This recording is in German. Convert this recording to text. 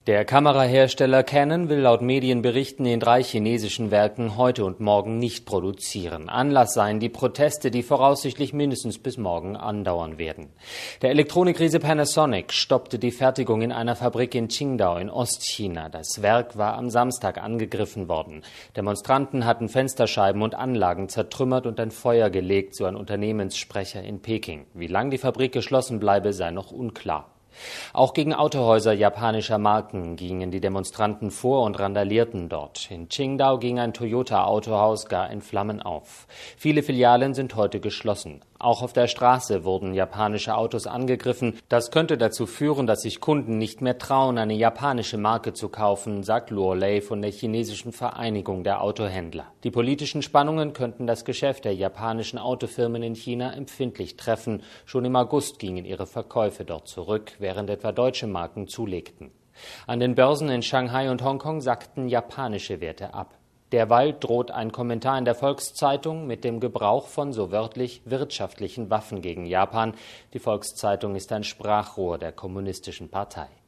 Der Kamerahersteller Canon will laut Medienberichten in 3 chinesischen Werken heute und morgen nicht produzieren. Anlass seien die Proteste, die voraussichtlich mindestens bis morgen andauern werden. Der Elektronikriese Panasonic stoppte die Fertigung in einer Fabrik in Qingdao in Ostchina. Das Werk war am Samstag angegriffen worden. Demonstranten hatten Fensterscheiben und Anlagen zertrümmert und ein Feuer gelegt, so ein Unternehmenssprecher in Peking. Wie lange die Fabrik geschlossen bleibe, sei noch unklar. Auch gegen Autohäuser japanischer Marken gingen die Demonstranten vor und randalierten dort. In Qingdao ging ein Toyota-Autohaus gar in Flammen auf. Viele Filialen sind heute geschlossen. Auch auf der Straße wurden japanische Autos angegriffen. Das könnte dazu führen, dass sich Kunden nicht mehr trauen, eine japanische Marke zu kaufen, sagt Luo Lei von der chinesischen Vereinigung der Autohändler. Die politischen Spannungen könnten das Geschäft der japanischen Autofirmen in China empfindlich treffen. Schon im August gingen ihre Verkäufe dort zurück, während etwa deutsche Marken zulegten. An den Börsen in Shanghai und Hongkong sackten japanische Werte ab. Derweil droht ein Kommentar in der Volkszeitung mit dem Gebrauch von so wörtlich wirtschaftlichen Waffen gegen Japan. Die Volkszeitung ist ein Sprachrohr der Kommunistischen Partei.